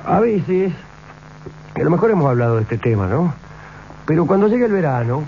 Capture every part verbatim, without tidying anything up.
A veces, a lo mejor hemos hablado de este tema, ¿no? Pero cuando llega el verano,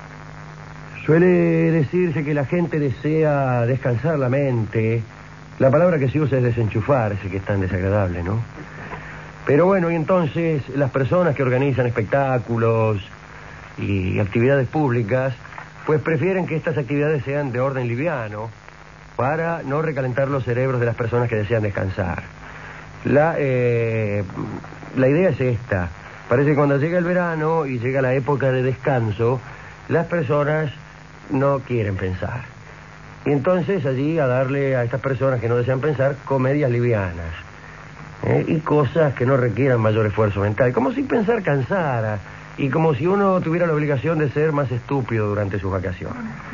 suele decirse que la gente desea descansar la mente. La palabra que se usa es desenchufarse, que es tan desagradable, ¿no? Pero bueno, y entonces las personas que organizan espectáculos y actividades públicas, pues prefieren que estas actividades sean de orden liviano para no recalentar los cerebros de las personas que desean descansar. La, eh, la idea es esta. Parece que cuando llega el verano y llega la época de descanso, las personas no quieren pensar. Y entonces allí a darle a estas personas que no desean pensar comedias livianas. ¿eh? Y cosas que no requieran mayor esfuerzo mental. Como si pensar cansara. Y como si uno tuviera la obligación de ser más estúpido durante sus vacaciones.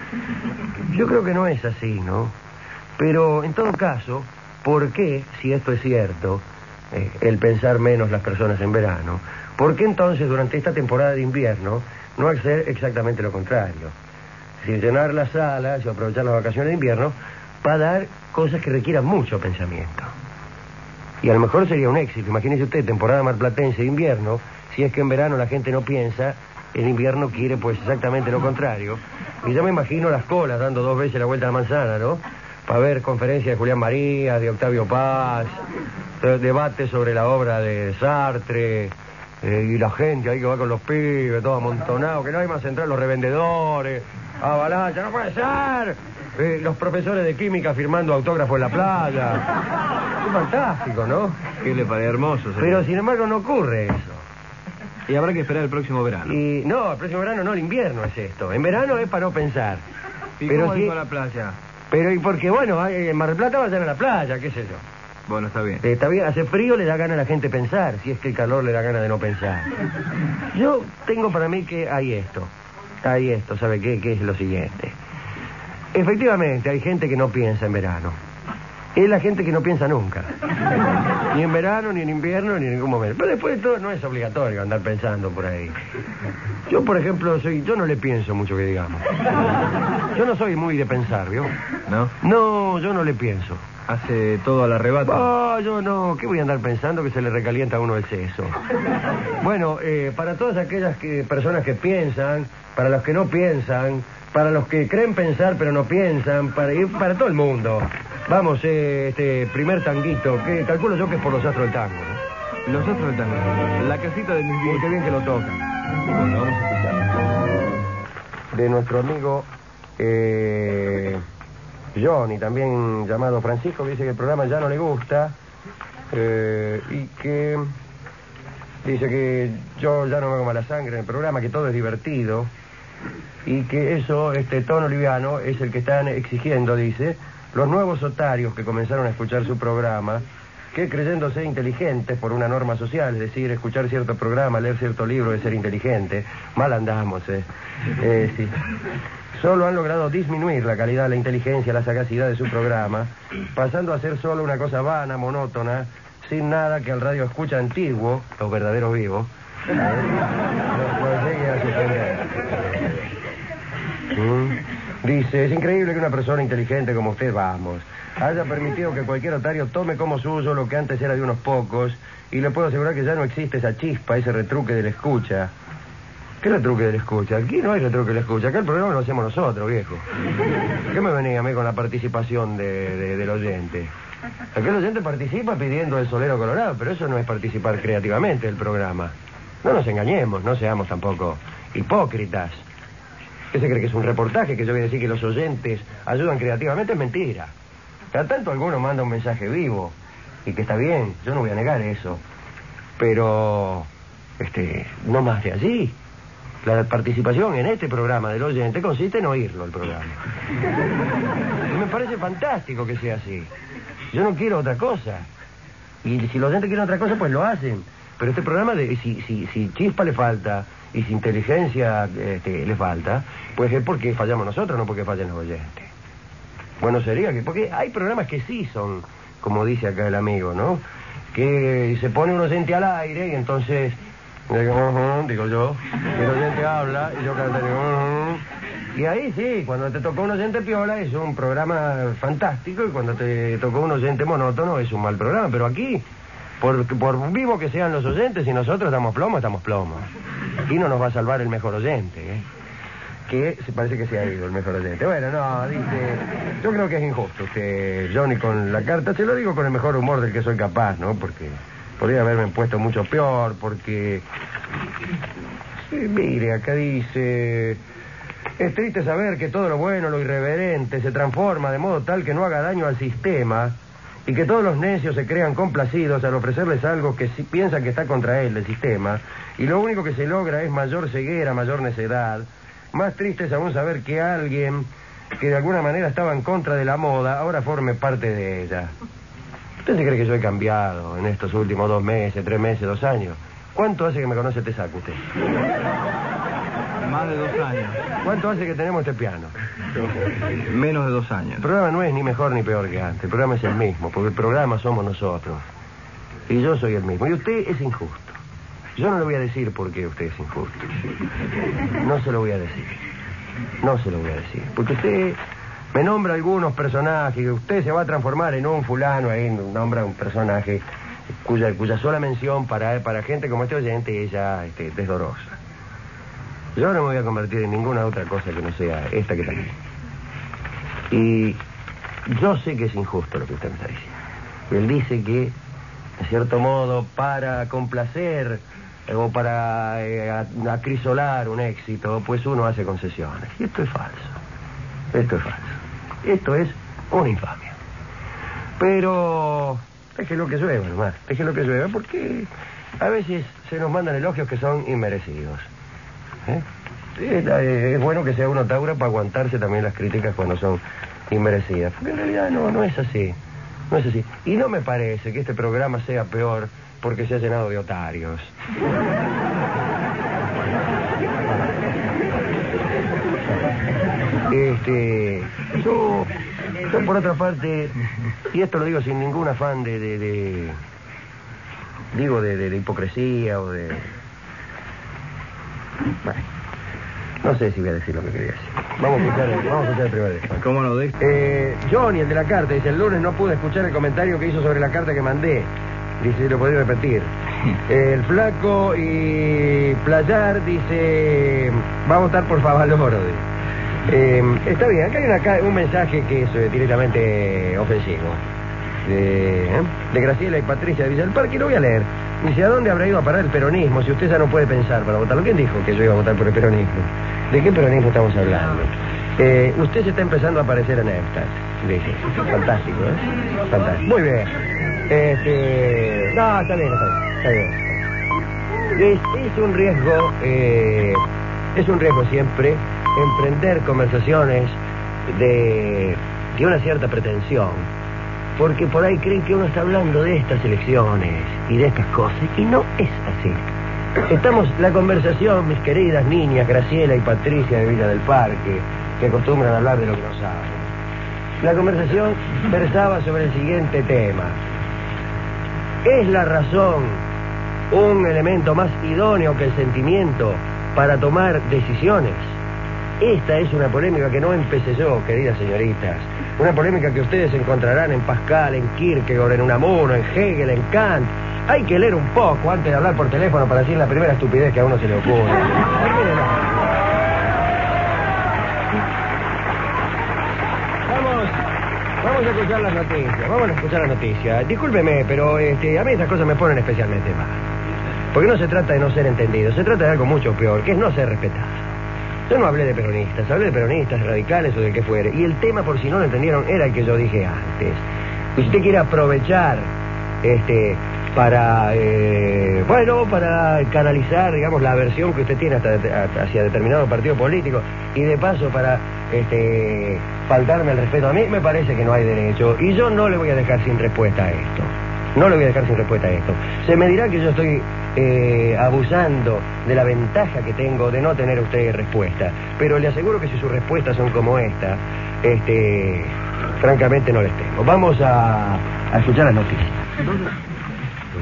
Yo creo que no es así, ¿no? Pero en todo caso, ¿por qué, si esto es cierto, eh, el pensar menos las personas en verano, por qué entonces durante esta temporada de invierno no hacer exactamente lo contrario? Es decir, llenar las salas y aprovechar las vacaciones de invierno para dar cosas que requieran mucho pensamiento. Y a lo mejor sería un éxito. Imagínese usted, temporada marplatense de invierno, si es que en verano la gente no piensa, en invierno quiere pues exactamente lo contrario. Y yo me imagino las colas dando dos veces la vuelta a la manzana, ¿no? Para ver conferencias de Julián María, de Octavio Paz, debates sobre la obra de Sartre, eh, y la gente ahí que va con los pibes, todo amontonado, que no hay más entrar los revendedores, avalancha, no puede ser, eh, los profesores de química firmando autógrafos en la playa. Es fantástico, ¿no? ¿Qué le parece? Hermoso. Señor. Pero sin embargo no ocurre eso. Y habrá que esperar el próximo verano. Y no, el próximo verano no, el invierno es esto. En verano es para no pensar. ¿Y pero cómo sí, dijo a la playa? Pero y porque, bueno, en Mar del Plata vayan a la playa, qué sé yo. Bueno, está bien. Eh, está bien, hace frío, le da gana a la gente pensar, si es que el calor le da gana de no pensar. Yo tengo para mí que hay esto. Hay esto, ¿sabe qué? Que es lo siguiente. Efectivamente, hay gente que no piensa en verano. Es la gente que no piensa nunca. Ni en verano, ni en invierno, ni en ningún momento. Pero después de todo no es obligatorio andar pensando por ahí. Yo, por ejemplo, soy, yo no le pienso mucho que digamos. Yo no soy muy de pensar, ¿vio? ¿No? No, yo no le pienso. Hace todo al arrebato. Oh, yo no. ¿Qué voy a andar pensando que se le recalienta a uno el seso? Bueno, eh, para todas aquellas que, personas que piensan, para los que no piensan, para los que creen pensar pero no piensan, para, y para todo el mundo. Vamos, eh, este primer tanguito, que calculo yo que es por los astros del tango, ¿no? Los astros del tango. La casita de mis Uy, qué bien que lo tocan. Bueno, vamos a escuchar. De nuestro amigo eh, Johnny, también llamado Francisco, que dice que el programa ya no le gusta eh, y que dice que yo ya no me hago mala sangre en el programa, que todo es divertido y que eso, este tono liviano, es el que están exigiendo, dice, los nuevos otarios que comenzaron a escuchar su programa, que creyéndose inteligentes por una norma social, es decir, escuchar cierto programa, leer cierto libro es ser inteligente, mal andamos, eh. eh sí. Solo han logrado disminuir la calidad, la inteligencia, la sagacidad de su programa, pasando a ser solo una cosa vana, monótona, sin nada que al radio escucha antiguo, los verdaderos vivos, ¿eh? no, no llegue a suceder. ¿Mm? Dice, es increíble que una persona inteligente como usted, vamos, haya permitido que cualquier otario tome como suyo lo que antes era de unos pocos, y le puedo asegurar que ya no existe esa chispa, ese retruque de la escucha. ¿Qué retruque de la escucha? Aquí no hay retruque de la escucha, acá el programa lo hacemos nosotros, viejo. ¿Qué me venía a mí con la participación de, de, del oyente? Aquí el oyente participa pidiendo el solero colorado, pero eso no es participar creativamente del programa. No nos engañemos, no seamos tampoco hipócritas. ¿Qué se cree que es un reportaje que yo voy a decir que los oyentes ayudan creativamente? Es mentira. Cada tanto alguno manda un mensaje vivo y que está bien, yo no voy a negar eso. Pero, este, no más de allí. La participación en este programa del oyente consiste en oírlo, el programa. Y me parece fantástico que sea así. Yo no quiero otra cosa. Y si los oyentes quieren otra cosa, pues lo hacen. Pero este programa, de, si, si, si chispa le falta y si inteligencia este, le falta, pues es porque fallamos nosotros, no porque fallen los oyentes. Bueno, sería que... Porque hay programas que sí son, como dice acá el amigo, ¿no? Que se pone un oyente al aire y entonces... Digo, uh-huh, digo yo, y el oyente habla y yo canto, digo, uh-huh. Y ahí sí, cuando te tocó un oyente piola es un programa fantástico y cuando te tocó un oyente monótono es un mal programa. Pero aquí Por, por vivo que sean los oyentes, si nosotros damos plomo, estamos plomo. Y no nos va a salvar el mejor oyente, ¿eh? Que se parece que se ha ido el mejor oyente. Bueno, no, dice... Yo creo que es injusto usted, Johnny, con la carta. Se lo digo con el mejor humor del que soy capaz, ¿no? Porque podría haberme puesto mucho peor, porque... Sí, mire, acá dice... Es triste saber que todo lo bueno, lo irreverente, se transforma de modo tal que no haga daño al sistema y que todos los necios se crean complacidos al ofrecerles algo que sí piensan que está contra él, el sistema, y lo único que se logra es mayor ceguera, mayor necedad. Más triste es aún saber que alguien que de alguna manera estaba en contra de la moda ahora forme parte de ella. ¿Usted se cree que yo he cambiado en estos últimos dos meses, tres meses, dos años? ¿Cuánto hace que me conoce Tesaco usted? Más de dos años. ¿Cuánto hace que tenemos este piano? Menos de dos años. El programa no es ni mejor ni peor que antes. El programa es el mismo, porque el programa somos nosotros. Y yo soy el mismo. Y usted es injusto. Yo no le voy a decir por qué usted es injusto. No se lo voy a decir. No se lo voy a decir. Porque usted me nombra algunos personajes y usted se va a transformar en un fulano ahí, nombra un personaje cuya, cuya sola mención para, para gente como este oyente es ya este, desdorosa. Yo no me voy a convertir en ninguna otra cosa que no sea esta que está aquí. Y yo sé que es injusto lo que usted me está diciendo. Él dice que, de cierto modo, para complacer eh, o para eh, acrisolar un éxito, pues uno hace concesiones. Y esto es falso. Esto es falso. Esto es una infamia. Pero déjelo que llueva nomás. Déjelo que llueva porque a veces se nos mandan elogios que son inmerecidos. ¿Eh? Es, es bueno que sea uno taura para aguantarse también las críticas cuando son inmerecidas, porque en realidad no, no es así, no es así. Y no me parece que este programa sea peor porque se ha llenado de otarios. Este, yo, yo por otra parte, y esto lo digo sin ningún afán de, de, de digo de, de, de hipocresía o de... Bueno, no sé si voy a decir lo que quería decir. Vamos a escuchar el, vamos a escuchar el primer despacho. ¿Cómo no? De... Eh, Johnny, el de la carta, dice: el lunes no pude escuchar el comentario que hizo sobre la carta que mandé. Dice, si lo podía repetir. Eh, el flaco y Playar dice: va a votar por Favaloro. Eh, está bien, acá hay una, un mensaje que es eh, directamente ofensivo. De, ¿eh? de Graciela y Patricia de Villa del Parque, y lo voy a leer. Dice: ¿a dónde habrá ido a parar el peronismo si usted ya no puede pensar para votarlo? ¿Quién dijo que yo iba a votar por el peronismo? ¿De qué peronismo estamos hablando? Eh, usted se está empezando a aparecer en Eptas. Dice, fantástico, ¿eh? Fantástico. Muy bien. Este... No, está bien, está bien. Está bien. Es, es un riesgo, eh, es un riesgo siempre emprender conversaciones de, de una cierta pretensión. Porque por ahí creen que uno está hablando de estas elecciones y de estas cosas, y no es así. Estamos, la conversación, mis queridas niñas Graciela y Patricia de Villa del Parque, que acostumbran a hablar de lo que no saben. La conversación versaba sobre el siguiente tema. ¿Es la razón un elemento más idóneo que el sentimiento para tomar decisiones? Esta es una polémica que no empecé yo, queridas señoritas. Una polémica que ustedes encontrarán en Pascal, en Kierkegaard, en Unamuno, en Hegel, en Kant. Hay que leer un poco antes de hablar por teléfono para decir la primera estupidez que a uno se le ocurre. Vamos, vamos a escuchar las noticias. Vamos a escuchar las noticias. Discúlpeme, pero este, a mí estas cosas me ponen especialmente mal. Porque no se trata de no ser entendido, se trata de algo mucho peor, que es no ser respetado. Yo no hablé de peronistas, hablé de peronistas, radicales o de que fuere. Y el tema, por si no lo entendieron, era el que yo dije antes. Si usted quiere aprovechar este para, eh, bueno, para canalizar, digamos, la aversión que usted tiene hasta, hasta hacia determinado partido político y de paso para este faltarme el respeto a mí, me parece que no hay derecho. Y yo no le voy a dejar sin respuesta a esto. No le voy a dejar sin respuesta a esto. Se me dirá que yo estoy eh, abusando de la ventaja que tengo de no tener usted respuesta. Pero le aseguro que si sus respuestas son como esta, este, francamente no les tengo. Vamos a, a escuchar las noticias.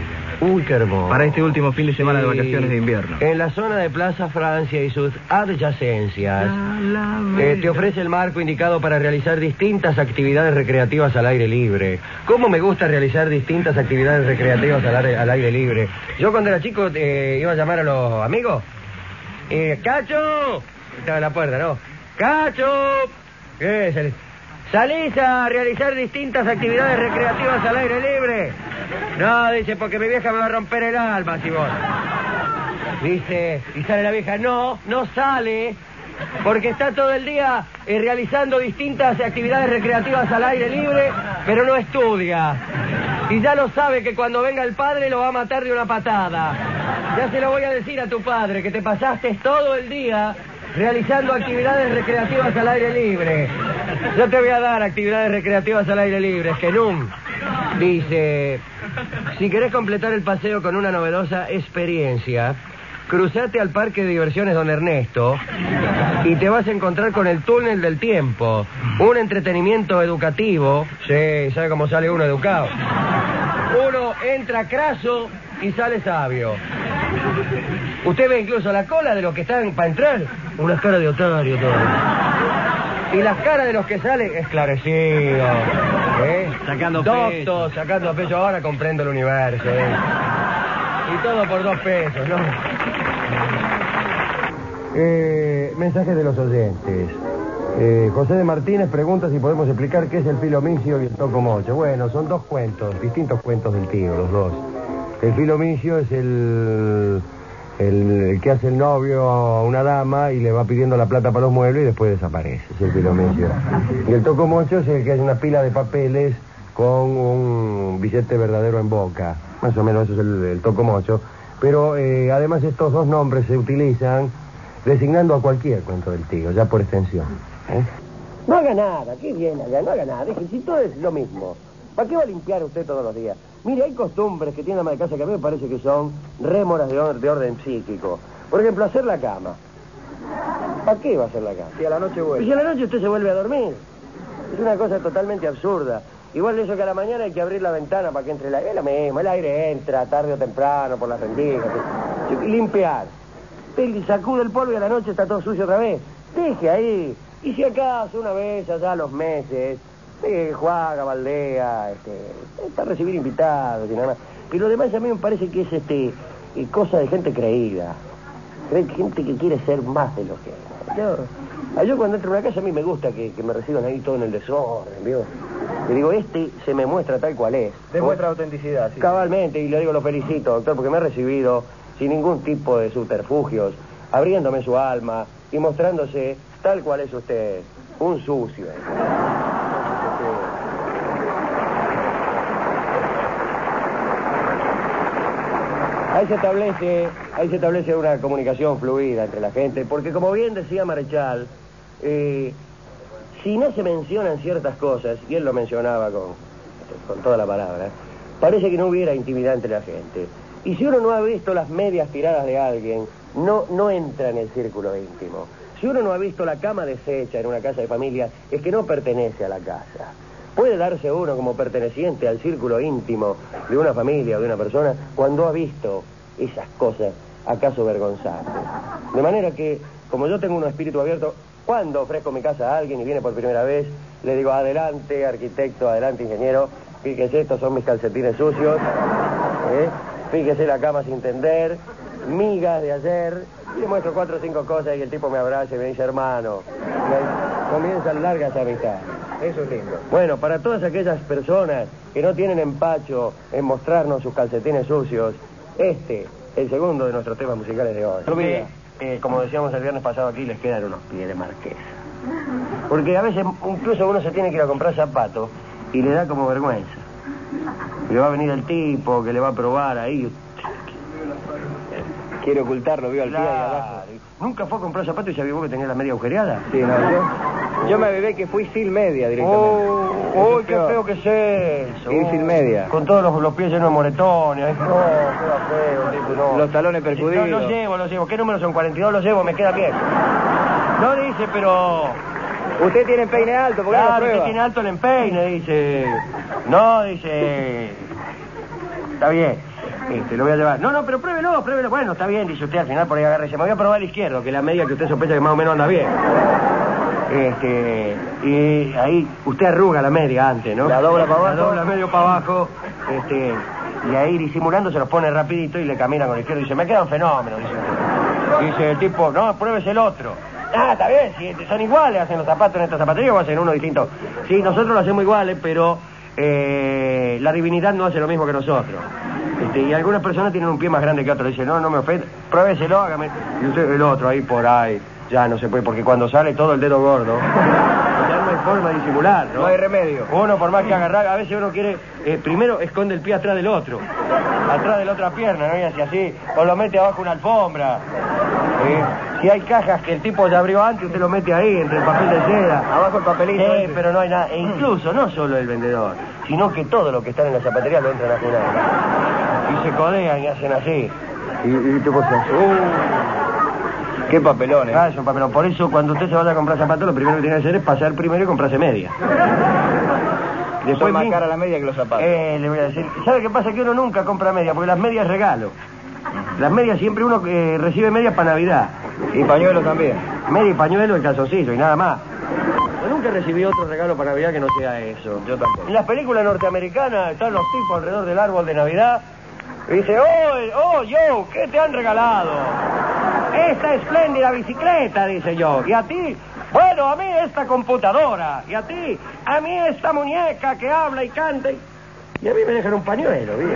Uy, qué hermoso. Para este último fin de semana Sí. de vacaciones de invierno. En la zona de Plaza Francia y sus adyacencias, eh, te ofrece el marco indicado para realizar distintas actividades recreativas al aire libre. ¿Cómo me gusta realizar distintas actividades recreativas al aire, al aire libre? Yo cuando era chico eh, iba a llamar a los amigos. Eh, ¡Cacho! Estaba en la puerta, ¿no? ¡Cacho! ¿Qué es el... ¿Salís a realizar distintas actividades recreativas al aire libre? No, dice, porque mi vieja me va a romper el alma, si vos. Dice, y sale la vieja, no, no sale, porque está todo el día eh, realizando distintas actividades recreativas al aire libre, pero no estudia. Y ya lo sabe que cuando venga el padre lo va a matar de una patada. Ya se lo voy a decir a tu padre, que te pasaste todo el día realizando actividades recreativas al aire libre. Yo te voy a dar actividades recreativas al aire libre, es que nunca. Dice, si querés completar el paseo con una novedosa experiencia, cruzate al parque de diversiones Don Ernesto y te vas a encontrar con el túnel del tiempo, un entretenimiento educativo. Sí, ¿sabe cómo sale uno educado? Uno entra craso y sale sabio. Usted ve incluso la cola de los que están para entrar, una cara de otario todo. Y las caras de los que salen esclarecidos, ¿eh? Sacando Doctos, peso. sacando peso. Ahora comprendo el universo, ¿eh? Y todo por dos pesos, ¿no? Eh, mensajes de los oyentes. Eh, José de Martínez pregunta si podemos explicar qué es el filomicio y el tocomocho. Bueno, son dos cuentos, distintos cuentos del tío, los dos. El filomicio es el, el, el que hace el novio a una dama y le va pidiendo la plata para los muebles y después desaparece. Es el filomicio. Y el tocomocho es el que hace una pila de papeles con un billete verdadero en boca. Más o menos eso es el, el tocomocho. Pero eh, además estos dos nombres se utilizan designando a cualquier cuento del tío, ya por extensión. ¿eh? No haga nada, qué bien allá, no haga nada. Deje, si todo es lo mismo. ¿Para qué va a limpiar usted todos los días? Mire, hay costumbres que tiene la ama de casa que a mí me parece que son rémoras de, or de orden psíquico. Por ejemplo, hacer la cama. ¿Para qué va a hacer la cama? Si a la noche vuelve. Y si a la noche usted se vuelve a dormir. Es una cosa totalmente absurda. Igual de eso que a la mañana hay que abrir la ventana para que entre el aire. Es lo mismo, el aire entra tarde o temprano por las rendijas. Y limpiar. Usted sacude el polvo y a la noche está todo sucio otra vez. Deje ahí. Y si acaso una vez allá a los meses, eh, juega, baldea, este, para recibir invitados y nada más. Pero además a mí me parece que es este eh, cosa de gente creída. Gente que quiere ser más de lo que es. Yo, yo cuando entro a una casa a mí me gusta que, que me reciban ahí todo en el desorden, ¿vio? Le digo, este se me muestra tal cual es. Demuestra autenticidad, sí. Cabalmente, y le digo, lo felicito, doctor, porque me ha recibido sin ningún tipo de subterfugios, abriéndome su alma y mostrándose tal cual es usted, un sucio. Ahí se establece, ahí se establece una comunicación fluida entre la gente, porque como bien decía Marechal, eh, si no se mencionan ciertas cosas, y él lo mencionaba con, con toda la palabra, parece que no hubiera intimidad entre la gente. Y si uno no ha visto las medias tiradas de alguien, no, no entra en el círculo íntimo. Si uno no ha visto la cama deshecha en una casa de familia, es que no pertenece a la casa. Puede darse uno como perteneciente al círculo íntimo de una familia o de una persona cuando ha visto esas cosas acaso vergonzantes. De manera que, como yo tengo un espíritu abierto, cuando ofrezco mi casa a alguien y viene por primera vez, le digo, adelante arquitecto, adelante ingeniero, fíjese, estos son mis calcetines sucios, ¿eh? Fíjese la cama sin tender, migas de ayer, y le muestro cuatro o cinco cosas y el tipo me abraza y me dice, hermano, y ahí comienzan largas amistades. Eso es lindo. Bueno, para todas aquellas personas que no tienen empacho en mostrarnos sus calcetines sucios, este, el segundo de nuestros temas musicales de hoy. Porque, eh, como decíamos el viernes pasado aquí, les quedan unos pies de marquesa. Porque a veces incluso uno se tiene que ir a comprar zapatos y le da como vergüenza. Y va a venir el tipo que le va a probar ahí. Quiere ocultarlo, vio al pie y abajo. ¿Nunca fue a comprar zapatos y se avivó que tenía la media agujereada? Sí, no, yo, yo me avivé que fui sin media directamente. ¡Oh, oh qué feo que es eso! Ir sin media. Con todos los, los pies llenos de moretones. Ay, no, qué feo, tipo, no. Los talones percudidos. No, los llevo, los llevo. ¿Qué número son? cuarenta y dos los llevo, me queda bien. No dice, pero... Usted tiene empeine alto, ¿por qué claro, no prueba? usted tiene alto el empeine, dice. No, dice... Está bien. Este, lo voy a llevar. No, no, pero pruébelo, pruébelo. Bueno, está bien, dice usted, al final por ahí agarre y se me voy a probar el izquierdo, que es la media que usted sospecha que más o menos anda bien. Este, y ahí usted arruga la media antes, ¿no? La dobla para abajo. La dobla medio para abajo, este, y ahí disimulando se los pone rapidito y le camina con el izquierdo y dice, me queda un fenómeno, dice. Dice el tipo, no, pruébese el otro. Ah, está bien, si son iguales, hacen los zapatos en esta zapatería o hacen uno distinto. Sí, nosotros lo hacemos iguales, pero eh, la divinidad no hace lo mismo que nosotros. Este, y algunas personas tienen un pie más grande que otro. Dice, no, no me ofende, pruébeselo, hágame. Y usted, el otro, ahí por ahí. Ya no se puede, porque cuando sale todo el dedo gordo, ya no hay forma de disimular, ¿no? No hay remedio. Uno, por más que agarrar, a veces uno quiere, eh, primero esconde el pie atrás del otro, atrás de la otra pierna, ¿no? Y así, así, o lo mete abajo una alfombra. ¿Sí? Si hay cajas que el tipo ya abrió antes, usted lo mete ahí, entre el papel de seda. Abajo el papelito. Sí, pero no hay nada. E incluso, no solo el vendedor, sino que todos los que están en la zapatería lo entran a jurar. Y se codean y hacen así. Y, y tipo se hace, uh. Qué papelón, ¿eh? Ah, es un papelón. Por eso, cuando usted se vaya a comprar zapatos, lo primero que tiene que hacer es pasar primero y comprarse media. Después son más cara la media que los zapatos. Eh, le voy a decir. ¿Sabe qué pasa? Que uno nunca compra media, porque las medias es regalo. Las medias siempre uno eh, recibe medias para Navidad. Y pañuelos también. Media y pañuelo y calzoncillo y nada más. Yo nunca recibí otro regalo para Navidad que no sea eso. Yo tampoco. En las películas norteamericanas están los tipos alrededor del árbol de Navidad y dice, oh, oh, yo, ¿qué te han regalado? Esta espléndida bicicleta, dice yo. ¿Y a ti? Bueno, a mí esta computadora. ¿Y a ti? A mí esta muñeca que habla y canta. Y, y a mí me dejan un pañuelo, ¿bien?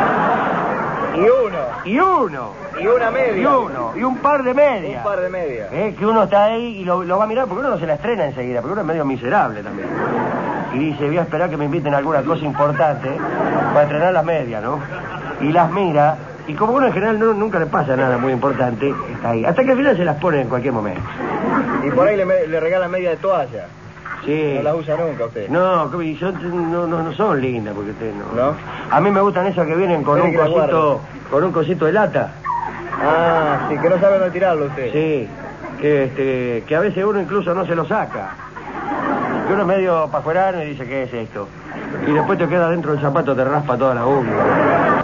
Y uno. Y uno. Y una media. Y uno. Y un par de medias. Un par de medias. Eh, que uno está ahí y lo, lo va a mirar porque uno no se la estrena enseguida, porque uno es medio miserable también. Y dice, voy a esperar que me inviten a alguna cosa importante para estrenar las medias, ¿no? Y las mira. Y como uno en general no, nunca le pasa nada muy importante, está ahí. Hasta que al final se las pone en cualquier momento. Y por ahí le, le regalan media de toalla. Sí. No las usa nunca usted. No, y son, no, no, no son lindas porque usted no. ¿No? A mí me gustan esas que vienen con un cosito, con un cosito de lata. Ah, sí, que no sabe dónde tirarlo usted. Sí, que este, que a veces uno incluso no se lo saca. Que uno es medio pajuerano y dice, ¿qué es esto? Y después te queda dentro del zapato, te raspa toda la uña.